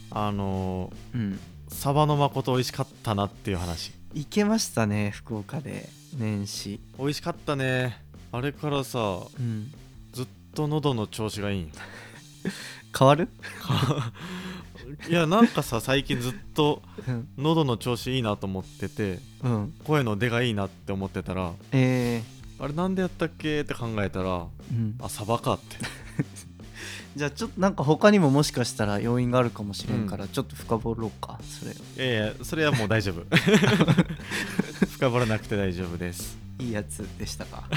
うん。 サバの誠美味しかったなっていう話。 行けましたね、福岡で年始。 美味しかったね。あれからさ、 うん。 ずっと喉の調子がいいんよ。 変わる？ いやなんかさ、最近ずっとうん。 喉の調子いいなと思ってて、 うん。 声の出がいいなって思ってたら、あれなんでやったっけって考えたら、 うん。 あ、サバかって。 じゃあちょっとなんか他にももしかしたら要因があるかもしれんから、ちょっと深掘ろうか、それを。 いやいや、それはもう大丈夫。深掘らなくて大丈夫です。 いいやつでしたか？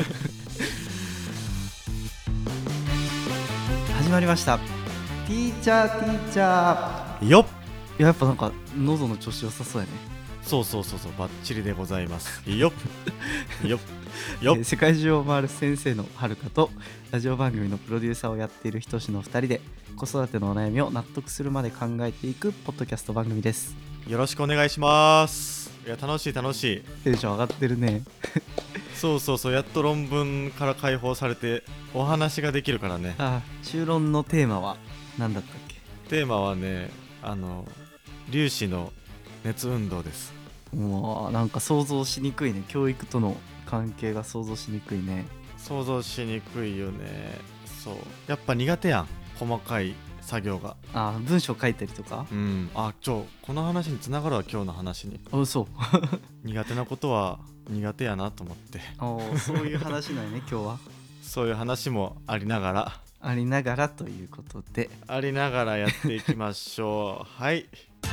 始まりました。ティーチャー。 よっ。 いや、やっぱなんか喉の調子良さそうやね。 そうバッチリでございます。よっよっよっ。 世界中を回る先生のはるかとラジオ番組のプロデューサーをやっているひとしの2人で子育てのお悩みを納得するまで考えていくポッドキャスト番組です。 よろしくお願いします。いや楽しい。 テンション上がってるね。 そうやっと論文から解放されてお話ができるからね。 修論のテーマは何だったっけ？ テーマはね、粒子の熱運動です。 もうなんか想像しにくいね。教育との関係が想像しにくいね。 想像しにくいよね。そうやっぱ苦手やん、細かい作業が。 文章書いたりとか。 この話につながるわ、今日の話に。 そう苦手なことは苦手やなと思って。 そういう話なんやね今日は。 そういう話もありながらということで、 やっていきましょう。はい。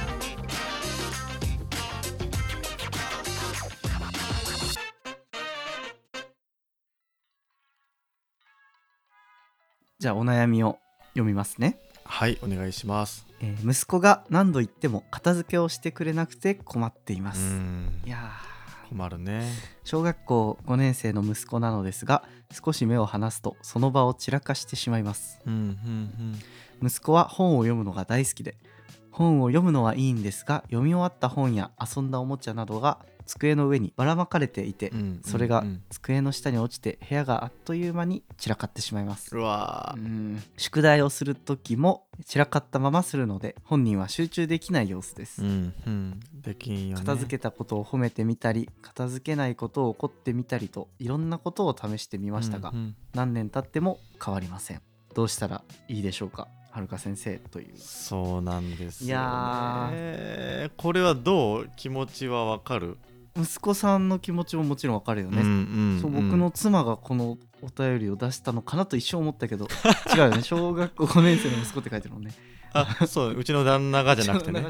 じゃあお悩みを読みますね。 はい、お願いします。 息子が何度言っても片付けをしてくれなくて困っています。いや困るね。 小学校5年生の息子なのですが、少し目を離すとその場を散らかしてしまいます。息子は本を読むのが大好きで、本を読むのはいいんですが、読み終わった本や遊んだおもちゃなどが机の上にばらまかれていて、それが机の下に落ちて部屋があっという間に散らかってしまいます。 うわ宿題をする時も散らかったままするので、本人は集中できない様子です。 できんよね。 片付けたことを褒めてみたり、片付けないことを怒ってみたりと、いろんなことを試してみましたが、何年経っても変わりません。どうしたらいいでしょうか、はるか先生、という。 そうなんですよね。 いやこれはどう？気持ちはわかる？ 息子さんの気持ちももちろんわかるよね。僕の妻がこのお便りを出したのかなと一瞬思ったけど違うよね。小学校5年生の息子って書いてるもんね。 そう、うちの旦那がじゃなくてね。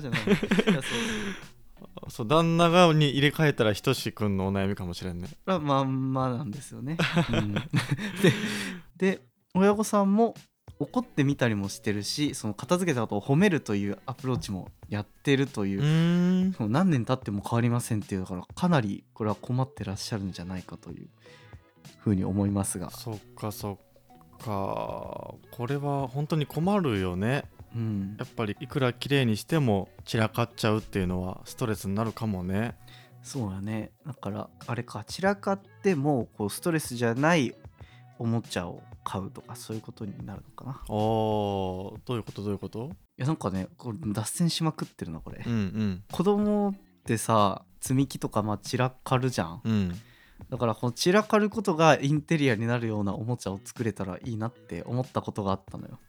そう、旦那がに入れ替えたらひとしくんのお悩みかもしれんね。 まんまなんですよね。で親御さんも怒ってみたりもしてるし、その片付けたことを褒めるというアプローチもやってるという、その何年経っても変わりませんっていう、だからかなりこれは困ってらっしゃるんじゃないかというふうに思いますが。 そっかこれは本当に困るよね。やっぱりいくら綺麗にしても散らかっちゃうっていうのはストレスになるかもね。 そうだね。だからあれか、散らかってもこうストレスじゃないおもちゃを買うとか、そういうことになるのかな。 どういうこと？ いやなんかね、これ脱線しまくってるなこれ。 子供ってさ、積み木とか散らかるじゃん。だからこの散らかることがインテリアになるようなおもちゃを作れたらいいなって思ったことがあったのよ。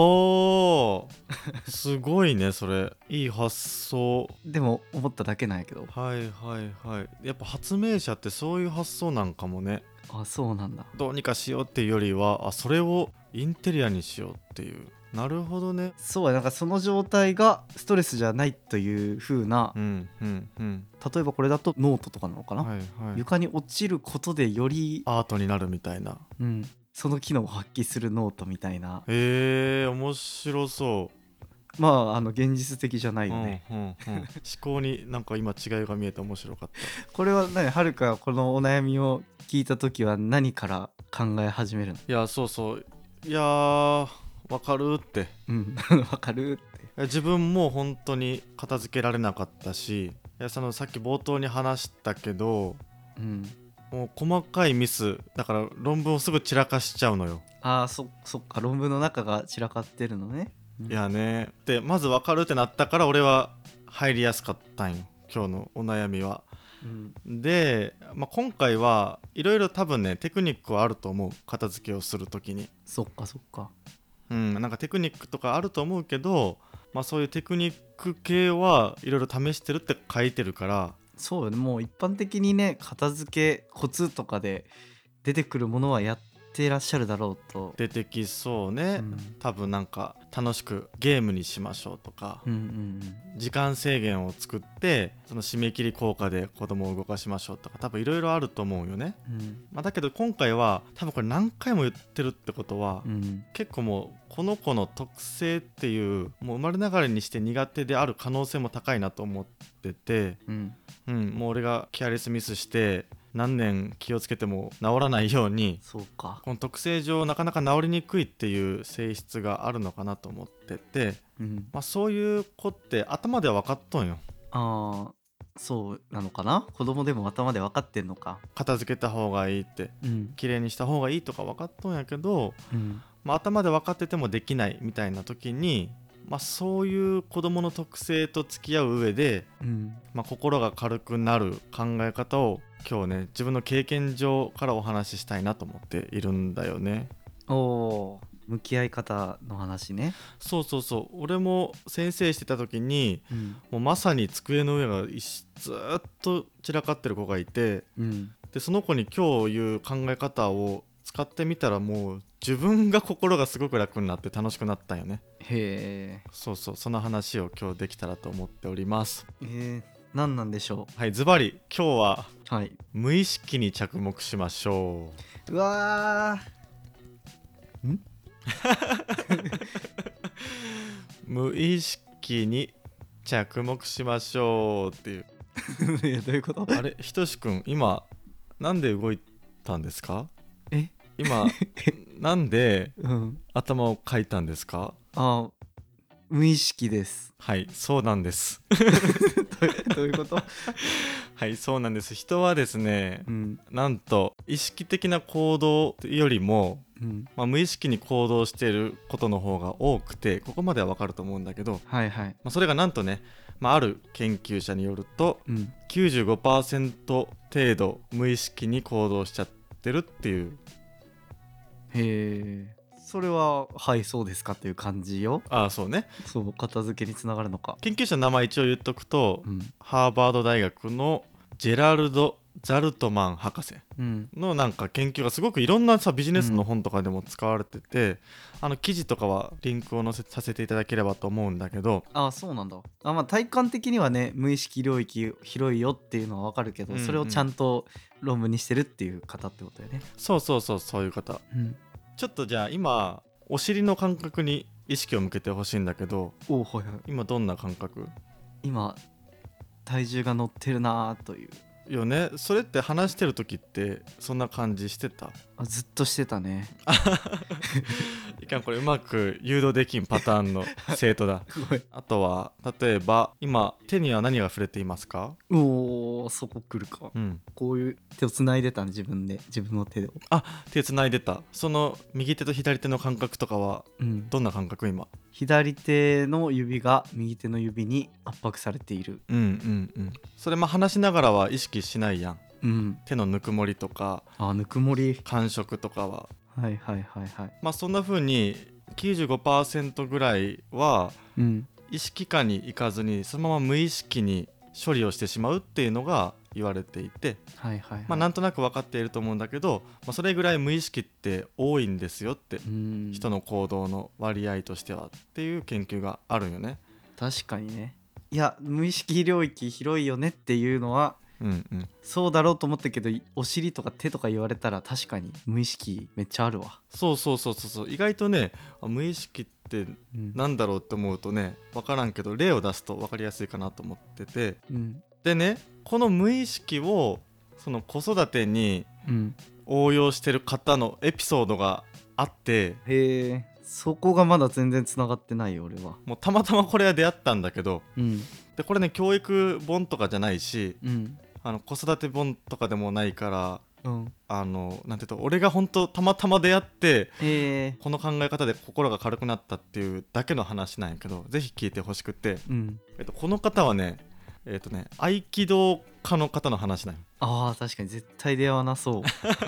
すごいね、それいい発想。 でも思っただけなんやけど。 やっぱ発明者ってそういう発想なんかもね。 そうなんだ。 どうにかしようっていうよりは、それをインテリアにしようっていう。なるほどね。 そうや、なんかその状態がストレスじゃないという風な、例えばこれだとノートとかなのかな、床に落ちることでよりアートになるみたいな、 その機能を発揮するノートみたいな。 面白そう。 現実的じゃないよね。 思考になんか今違いが見えて面白かった。 これは何、はるかこのお悩みを聞いた時は何から考え始めるの？ いやいやわかるって。 わかるって。 自分も本当に片付けられなかったし、さっき冒頭に話したけど、もう細かいミスだから論文をすぐ散らかしちゃうのよ。 そっか、論文の中が散らかってるのね。 いやねでまず分かるってなったから俺は入りやすかったんよ今日のお悩みは。で、今回はいろいろ多分ねテクニックはあると思う。片付けをするときにそっかそっか。 なんかテクニックとかあると思うけど、そういうテクニック系はいろいろ試してるって書いてるから。 そうよね。もう一般的にね片付けコツとかで出てくるものはやってらっしゃるだろうと。 出てきそうね、多分なんか楽しくゲームにしましょうとか、時間制限を作ってその締め切り効果で子供を動かしましょうとか多分いろいろあると思うよね、だけど今回は多分これ何回も言ってるってことは、結構もうこの子の特性っていうもう生まれながらにして苦手である可能性も高いなと思ってて、もう俺がケアレスミスして何年気をつけても治らないように、 そうか、 この特性上なかなか治りにくいっていう性質があるのかなと思ってて、そういう子って頭では分かっとんよ。 ああ、そうなのかな。子供でも頭で分かってんのか。 片付けた方がいいって、綺麗にした方がいいとか分かっとんやけど、頭で分かっててもできないみたいな時に、そういう子供の特性と付き合う上で、心が軽くなる考え方を今日ね自分の経験上からお話ししたいなと思っているんだよね。 おー、向き合い方の話ね。 そう俺も先生してた時に、もうまさに机の上がずっと散らかってる子がいて、でその子に今日いう考え方を使ってみたらもう自分が心がすごく楽になって楽しくなったんよね。 へえ。 その話を今日できたらと思っております。 何なんでしょう。はい、ズバリ今日は、 はい、 無意識に着目しましょう。うわー無意識に着目しましょうっていういやどういうこと。 あれ、ひとしくん今なんで動いたんですか。今なんで、頭をかいたんですか。 無意識です。 はい、そうなんですどういうこと。 はい、そうなんです。人はですね、なんと意識的な行動よりも、無意識に行動していることの方が多くて、ここまではわかると思うんだけど、それがなんとね、ある研究者によると、95% 程度無意識に行動しちゃってるっていう。 へえ。それははいそうですかっていう感じよ。 そうね。 そう片付けにつながるのか。 研究者の名前一応言っとくと、ハーバード大学のジェラルド・ザルトマン博士のなんか研究がすごくいろんなビジネスの本とかでも使われてて、記事とかはリンクを載せさせていただければと思うんだけど。 そうなんだ。体感的にはね無意識領域広いよっていうのは分かるけど、それをちゃんと論文にしてるっていう方ってことだよね。 そういう方、ちょっとじゃあ今お尻の感覚に意識を向けてほしいんだけど。今どんな感覚。 今体重が乗ってるなというよね。それって話してる時ってそんな感じしてた。 ずっとしてたねいかん、これうまく誘導できんパターンの生徒だあとは例えば今手には何が触れていますか。 そこ来るか、こういう手をつないでたね自分の手で。 手つないでた。その右手と左手の感覚とかはどんな感覚。今左手の指が右手の指に圧迫されている。 それ話しながらは意識しないやん、手のぬくもりとかぬくもり感触とかは。 そんな風に 95% ぐらいは意識下に行かずにそのまま無意識に処理をしてしまうっていうのが言われていて、なんとなく分かっていると思うんだけど、それぐらい無意識って多いんですよって、人の行動の割合としてはっていう研究があるよね。 確かにね。いや無意識領域広いよねっていうのは、そうだろうと思ったけど、お尻とか手とか言われたら確かに無意識めっちゃあるわ。 意外とね無意識ってなんだろうって思うとね分からんけど、例を出すと分かりやすいかなと思ってて、でねこの無意識をその子育てに応用してる方のエピソードがあって、 へえ、そこがまだ全然つながってないよ俺は。 もうたまたまこれは出会ったんだけど、でこれね教育本とかじゃないし、子育て本とかでもないからうん、 なんていうと俺が本当たまたま出会って、この考え方で心が軽くなったっていうだけの話なんやけど、ぜひ聞いてほしくて、 うん、 この方はね合気道家の方の話なんよ。 あー確かに絶対出会わなそう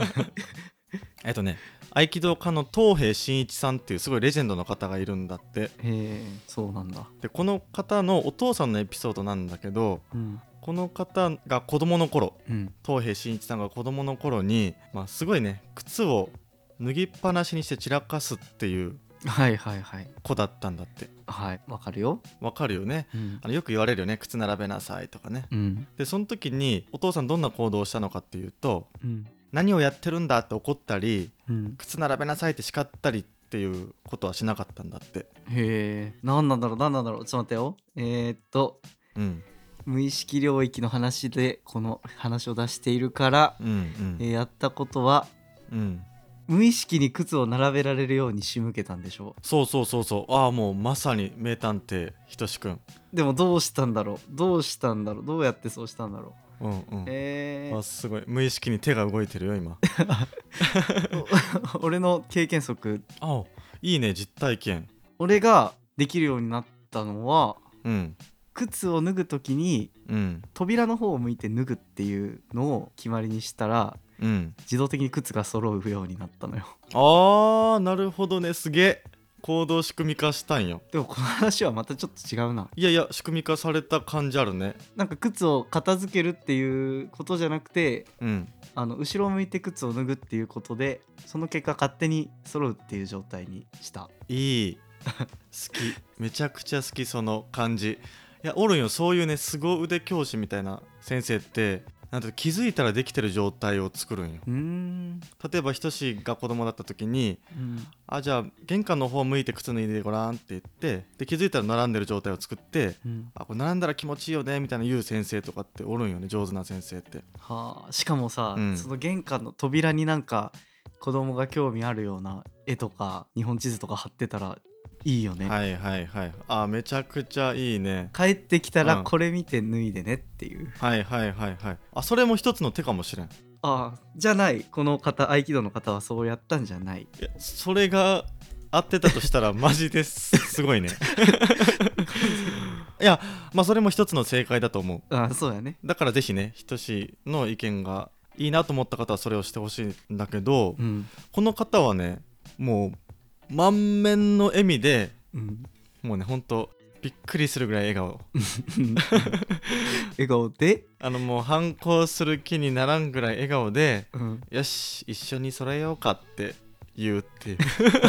合気道家の東平真一さんっていうすごいレジェンドの方がいるんだって。 へえ、そうなんだ。 でこの方のお父さんのエピソードなんだけど、 うん、 この方が子供の頃、 うん、 東平真一さんが子供の頃に、すごいね靴を脱ぎっぱなしにして散らかすっていうはいはいはい、 子だったんだって。 はい、わかるよ。 わかるよね、 うん、 よく言われるよね、靴並べなさいとかね。 うん、 でその時にお父さんどんな行動をしたのかっていうと、 うん、 何をやってるんだって怒ったり、 うん、 靴並べなさいって叱ったりっていうことはしなかったんだって。 へえ、なんなんだろう、なんなんだろう、ちょっと待ってよ。 うん、 無意識領域の話でこの話を出しているから、 うんやったことはうん、 無意識に靴を並べられるように仕向けたんでしょそうそうそうそう、ああもうまさに名探偵ひとしくん。 う。でもどうしたんだろう、どうしたんだろう、どうやってそうしたんだろうんうんう。 すごい無意識に手が動いてるよ今俺の経験則、 あ、いいね、実体験。 俺ができるようになったのは、 うん靴を脱ぐ時にうん扉の方を向いて脱ぐっていうのを決まりにしたら、 うん自動的に靴が揃うようになったのよ。 あーなるほどね、すげえ行動仕組み化したんよ。 でもこの話はまたちょっと違うな。 いやいや仕組み化された感じあるね。 なんか靴を片付けるっていうことじゃなくて、 うん後ろを向いて靴を脱ぐっていうことで、その結果勝手に揃うっていう状態にした。 いい好き、めちゃくちゃ好きその感じ。いやおるんよ、そういうね凄腕教師みたいな先生って、なんて気づいたらできてる状態を作るんよ。例えばひとしが子供だった時に、じゃあ玄関の方向いて靴脱いでごらんって言って、で気づいたら並んでる状態を作って、これ並んだら気持ちいいよねみたいな言う先生とかっておるんよね、上手な先生って。 はあ、しかもさ、 うん、 その玄関の扉になんか子供が興味あるような絵とか日本地図とか貼ってたらいいよね。 はいはいはい、めちゃくちゃいいね。 帰ってきたらこれ見て脱いでねっていう、 はいはいはいはい、それも一つの手かもしれん。 じゃない、この方、合気道の方はそうやったんじゃない。 いやそれが合ってたとしたらマジですすごいねいやそれも一つの正解だと思う。 そうやね。 だからぜひね、ひとしの意見がいいなと思った方はそれをしてほしいんだけど、この方はねもう満面の笑みで、もうねほんとびっくりするぐらい笑顔笑顔でもう反抗する気にならんぐらい笑顔で、よし一緒に揃えようかって言うっていう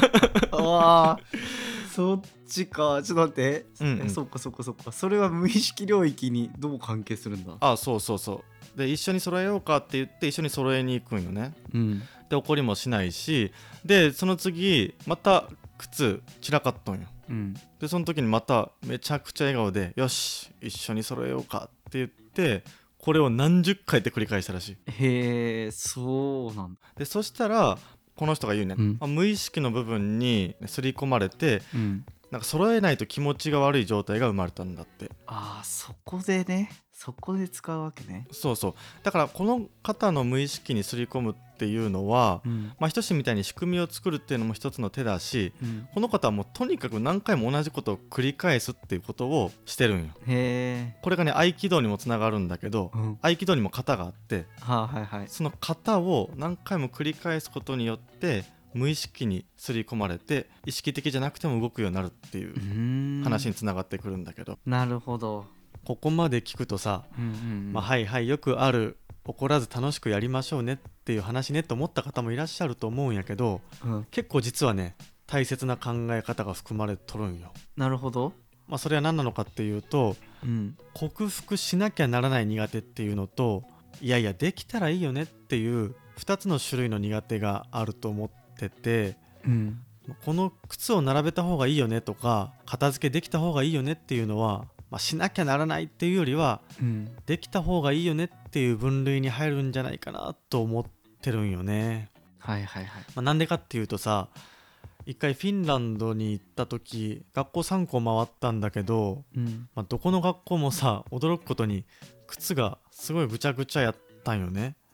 そっちか。ちょっと待って、そっかそっかそっか。それは無意識領域にどう関係するんだ。 そうそうそうで、一緒に揃えようかって言って一緒に揃えに行くんよね。で怒りもしないし、でその次また靴散らかっとんよ。でその時にまためちゃくちゃ笑顔で、よし一緒に揃えようかって言って、これを何十回って繰り返したらしい。 へえ、そうなんだ。 でそしたらこの人が言うね、無意識の部分に刷り込まれて、なんか揃えないと気持ちが悪い状態が生まれたんだって。 そこでね、そこで使うわけね。 そうそう、だからこの方の無意識に刷り込むっていうのは、ひとしみたいに仕組みを作るっていうのも一つの手だし、この方はもうとにかく何回も同じことを繰り返すっていうことをしてるんよ。これがね合気道にもつながるんだけど、合気道にも型があって、その型を何回も繰り返すことによって無意識に刷り込まれて、意識的じゃなくても動くようになるっていう話につながってくるんだけど。 なるほど。 ここまで聞くとさ、はいはいよくある怒らず楽しくやりましょうねっていう話ねと思った方もいらっしゃると思うんやけど、結構実はね大切な考え方が含まれとるんよ。 なるほど。 それは何なのかっていうと、克服しなきゃならない苦手っていうのと、いやいやできたらいいよねっていう2つの種類の苦手があると思ってて、この靴を並べた方がいいよねとか片付けできた方がいいよねっていうのは、しなきゃならないっていうよりは、できた方がいいよねっていう分類に入るんじゃないかなと思ってるんよね。なんでかっていうとさ、一回フィンランドに行った時学校3校回ったんだけど、どこの学校もさ驚くことに靴がすごいぐちゃぐちゃやったんよね。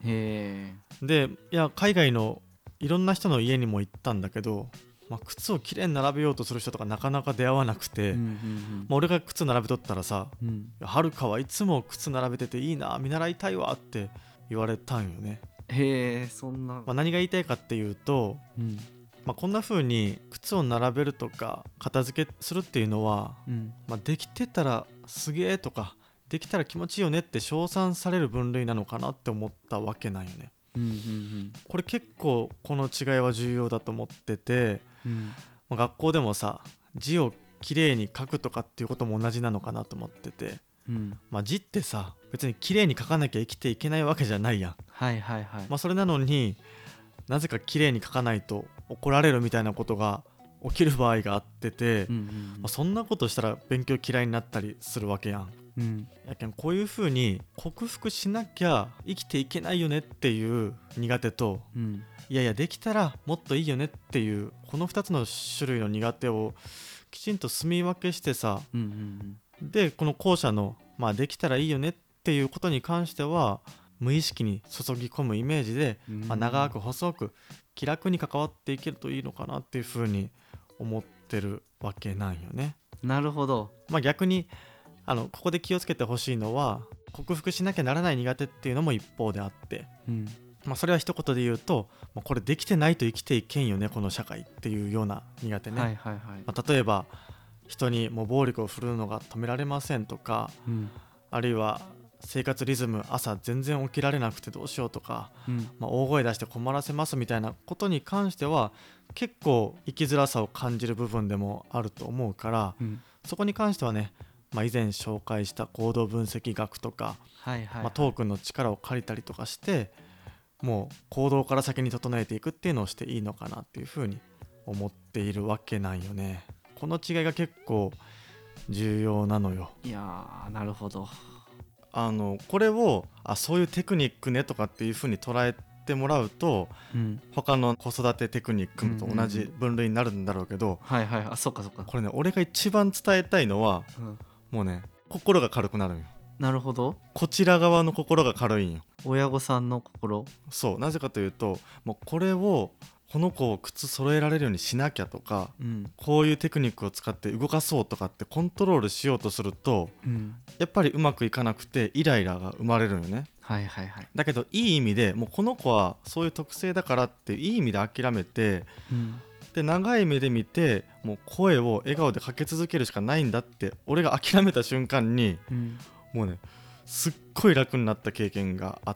へでいや海外のいろんな人の家にも行ったんだけど、靴をきれいに並べようとする人とかなかなか出会わなくて、俺が靴並べとったらさ、はるかはいつも靴並べてていいな、見習いたいわって言われたんよね。 へえ、そんな、 何が言いたいかっていうと、こんな風に靴を並べるとか片付けするっていうのは、できてたらすげえとかできたら気持ちいいよねって称賛される分類なのかなって思ったわけなんよね。これ結構この違いは重要だと思ってて、学校でもさ字をきれいに書くとかっていうことも同じなのかなと思ってて、字ってさ別にきれいに書かなきゃ生きていけないわけじゃないやん。それなのになぜかきれいに書かないと怒られるみたいなことが起きる場合があってて、そんなことしたら勉強嫌いになったりするわけやん。やけんこういう風に克服しなきゃ生きていけないよねっていう苦手と、いやいやできたらもっといいよねっていうこの2つの種類の苦手をきちんと住み分けしてさ、でこの後者の、できたらいいよねっていうことに関しては無意識に注ぎ込むイメージで、長く細く気楽に関わっていけるといいのかなっていう風に思ってるわけなんよね。 なるほど。 逆にここで気をつけてほしいのは克服しなきゃならない苦手っていうのも一方であって、それは一言で言うとこれできてないと生きていけんよねこの社会っていうような苦手ね。例えば人にもう暴力を振るうのが止められませんとか、あるいは生活リズム朝全然起きられなくてどうしようとか、大声出して困らせますみたいなことに関しては結構生きづらさを感じる部分でもあると思うから、そこに関してはね、以前紹介した行動分析学とか、トークンの力を借りたりとかしてもう行動から先に整えていくっていうのをしていいのかなっていうふうに思っているわけなんよね。この違いが結構重要なのよ。 いやー、なるほど。 これをそういうテクニックねとかっていう風に捉えてもらうと、他の子育てテクニックと同じ分類になるんだろうけど、 あ、そっかそっか。 これね俺が一番伝えたいのは、もうね心が軽くなるんよ。 なるほど。 こちら側の心が軽いんよ。 親御さんの心。 そう、なぜかというともうこれをこの子を靴揃えられるようにしなきゃとか、こういうテクニックを使って動かそうとかってコントロールしようとすると、やっぱりうまくいかなくてイライラが生まれるよね。だけどいい意味でもうこの子はそういう特性だからっていい意味で諦めて、で長い目で見てもう声を笑顔でかけ続けるしかないんだって俺が諦めた瞬間に、もうねすっごい楽になった経験があって、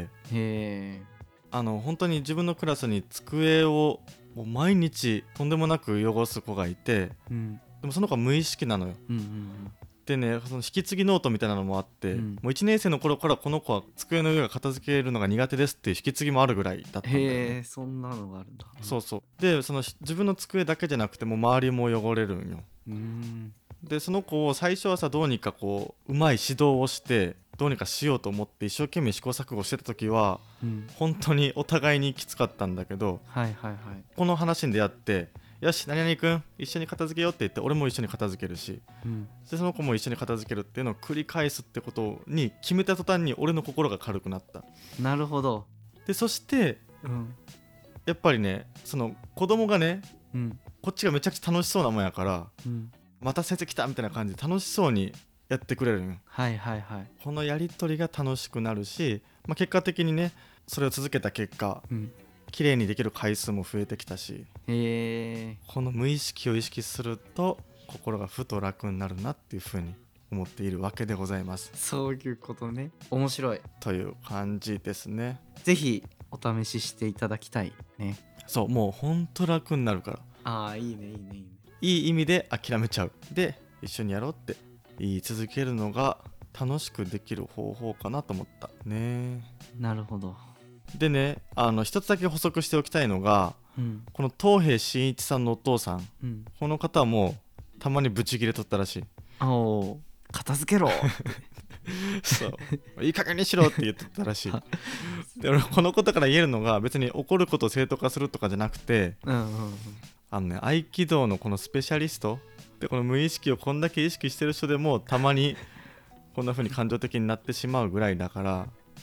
本当に自分のクラスに机をもう毎日とんでもなく汚す子がいて、でもその子は無意識なのよ。でね、その引き継ぎノートみたいなのもあって、もう1年生の頃からこの子は机の上が片付けるのが苦手ですっていう引き継ぎもあるぐらいだったんだよね。 そんなのがあるんだ。 そうでその自分の机だけじゃなくても周りも汚れるんよ。でその子を最初はさどうにかこううまい指導をしてどうにかしようと思って一生懸命試行錯誤してた時は、本当にお互いにきつかったんだけど、この話に出会ってよし何々くん一緒に片付けようって言って俺も一緒に片付けるし、でその子も一緒に片付けるっていうのを繰り返すってことに決めた途端に俺の心が軽くなった。 なるほど。 でそして、やっぱりねその子供がね、こっちがめちゃくちゃ楽しそうなもんやから、また先生来たみたいな感じで楽しそうにやってくれるん。このやり取りが楽しくなるし、結果的にねそれを続けた結果、綺麗にできる回数も増えてきたし、この無意識を意識すると心がふと楽になるなっていうふうに思っているわけでございます。 そういうことね。面白いという感じですね。 ぜひお試ししていただきたいね。 そう、もうほんと楽になるから。 いいね。 いい意味で諦めちゃうで一緒にやろうって言い続けるのが楽しくできる方法かなと思ったね。 なるほど。 でね一つだけ補足しておきたいのが、この東平真一さんのお父さん、この方はもうたまにブチギレとったらしい。 片付けろそういい加減にしろって言ってたらしいで俺このことから言えるのが別に怒ることを正当化するとかじゃなくて、合気道のこのスペシャリストでこの無意識をこんだけ意識してる人でもたまにこんな風に感情的になってしまうぐらいだから、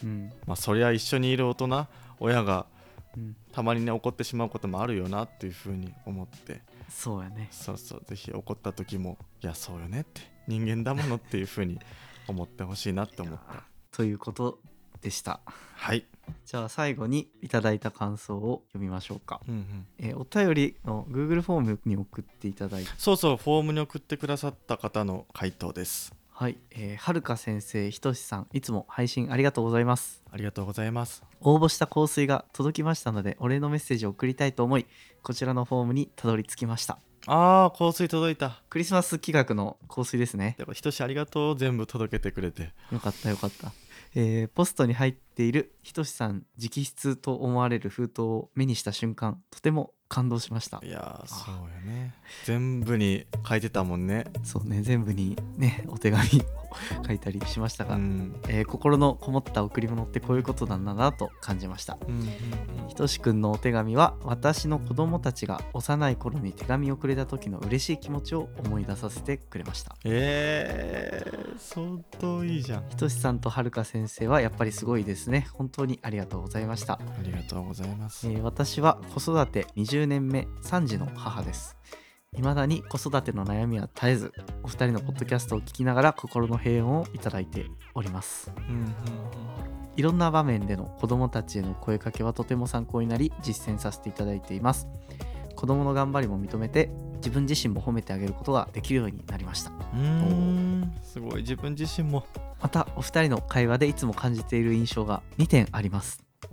そりゃ一緒にいる大人親がたまにね怒ってしまうこともあるよなっていうふうに思って、 そうやね。 そうぜひ怒った時もいやそうよねって人間だものっていうふうに思ってほしいなって思ったということでした。 はい。 じゃあ最後にいただいた感想を読みましょうか。お便りの Google フォームに送っていただいて、 そうフォームに送ってくださった方の回答です。 はい、はるか先生、ひとしさん、いつも配信ありがとうございます。 ありがとうございます。 応募した香水が届きましたのでお礼のメッセージを送りたいと思い、こちらのフォームにたどり着きました。 香水届いた。 クリスマス企画の香水ですね。 ひとしありがとう。全部届けてくれてよかった。ポストに入っているひとしさん直筆と思われる封筒を目にした瞬間、とても感動しました。 いやそうよね。全部に書いてたもんね。 そうね、全部にねお手紙を書いたりしましたが、心のこもった贈り物ってこういうことなんだなと感じました。ひとしくんのお手紙は私の子供たちが幼い頃に手紙をくれた時の嬉しい気持ちを思い出させてくれました。 相当いいじゃん。 ひとしさんとはるか先生はやっぱりすごいですね。本当にありがとうございました。 ありがとうございます。 私は子育て20年目3児の母です。未だに子育ての悩みは絶えず、お二人のポッドキャストを聞きながら心の平穏をいただいております。いろんな場面での子供たちへの声かけはとても参考になり実践させていただいています。子供の頑張りも認めて自分自身も褒めてあげることができるようになりました。 すごい。自分自身も。 またお二人の会話でいつも感じている印象が2点あります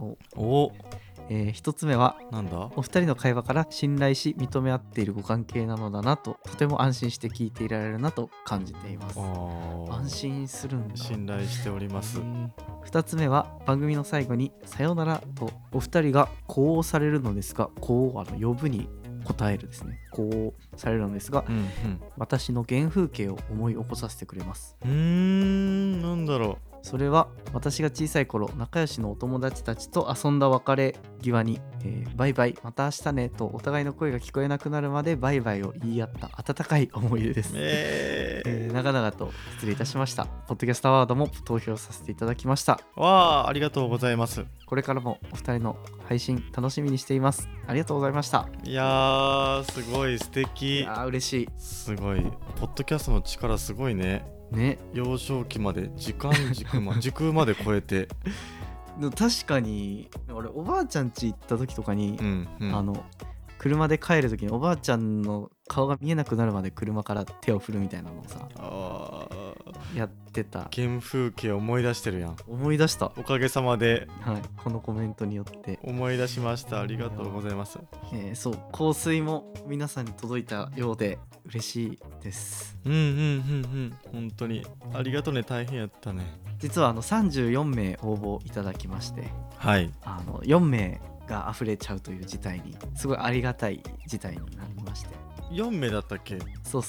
。1つ目はなんだ、 お二人の会話から信頼し認め合っているご関係なのだなと、とても安心して聞いていられるなと感じています。安心するんだ。 信頼しております。 2つ目は番組の最後にさよならとお二人が呼応されるのですが、呼ぶに答えるですね。呼応されるのですが、私の原風景を思い起こさせてくれます。 なんだろう。 それは私が小さい頃仲良しのお友達たちと遊んだ別れ際に、バイバイまた明日ねとお互いの声が聞こえなくなるまでバイバイを言い合った温かい思い出です。長々と失礼いたしました。ポッドキャストアワードも投票させていただきました。 ありがとうございます。 これからもお二人の配信楽しみにしています。ありがとうございました。 いやーすごい素敵。 嬉しい。 すごい。ポッドキャストの力すごいね。幼少期まで時空まで超えて確かに俺おばあちゃん家行った時とかに、車で帰る時におばあちゃんの顔が見えなくなるまで車から手を振るみたいなのをさやってた。 原風景を思い出してるやん。 思い出した。 おかげさまで、 このコメントによって思い出しました。ありがとうございます。 そう香水も皆さんに届いたようで嬉しいです。 本当にありがとうね。大変やったね。 実は34名応募いただきまして、4名が溢れちゃうという事態に、すごいありがたい事態になりまして。 4名だったっけ？ そう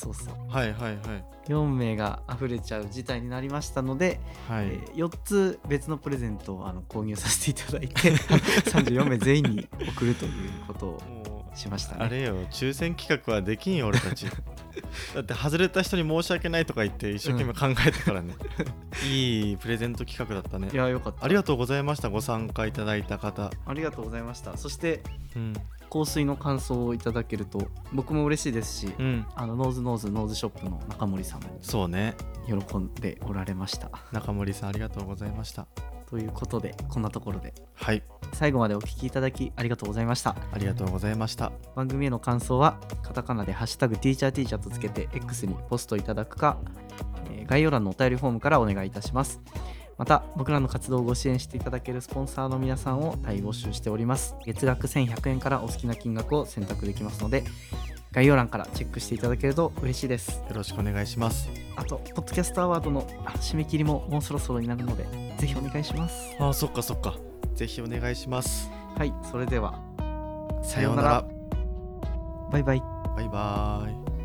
4名が溢れちゃう事態になりましたので、4つ別のプレゼントを購入させていただいて34名全員に送るということをしましたね。 あれよ、抽選企画はできんよ俺たちだって外れた人に申し訳ないとか言って一生懸命考えてからね、いいプレゼント企画だったね。 いやよかった。 ありがとうございました。ご参加いただいた方ありがとうございました。そして、香水の感想をいただけると僕も嬉しいですし、ノーズショップの中森さんもそうね喜んでおられました。 中森さんありがとうございました。 ということでこんなところで、最後までお聞きいただきありがとうございました。 ありがとうございました。 番組への感想はカタカナでハッシュタグティーチャーティーチャーとつけて X にポストいただくか、概要欄のお便りフォームからお願いいたします。また僕らの活動をご支援していただけるスポンサーの皆さんを大募集しております。月額1100円からお好きな金額を選択できますので、概要欄からチェックしていただけると嬉しいです。 よろしくお願いします。 あとポッドキャストアワードの締め切りももうそろそろになるのでぜひお願いします。 そっかぜひお願いします。 それではさようなら。 バイバイ。 バイバイ。